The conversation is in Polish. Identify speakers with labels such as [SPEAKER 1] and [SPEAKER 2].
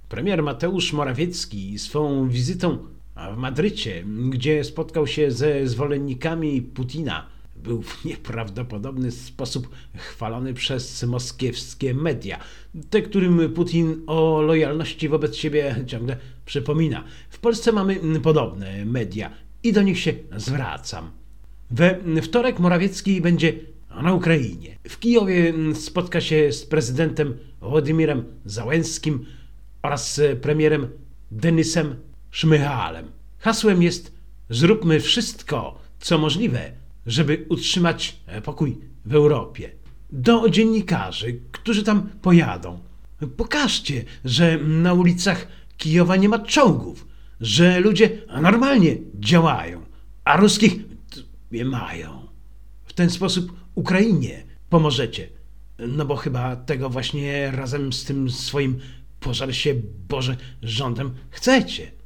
[SPEAKER 1] Premier Mateusz Morawiecki swą wizytą w Madrycie, gdzie spotkał się ze zwolennikami Putina, był w nieprawdopodobny sposób chwalony przez moskiewskie media, te, którym Putin o lojalności wobec siebie ciągle przypomina. W Polsce mamy podobne media i do nich się zwracam. We wtorek Morawiecki będzie na Ukrainie. W Kijowie spotka się z prezydentem Włodymirem Załęskim oraz premierem Denysem Szmyhalem. Hasłem jest: zróbmy wszystko, co możliwe, żeby utrzymać pokój w Europie. Do dziennikarzy, którzy tam pojadą: pokażcie, że na ulicach Kijowa nie ma czołgów, że ludzie normalnie działają, a ruskich nie mają. W ten sposób Ukrainie pomożecie. No bo chyba tego właśnie razem z tym swoim pożar się Boże rządem chcecie.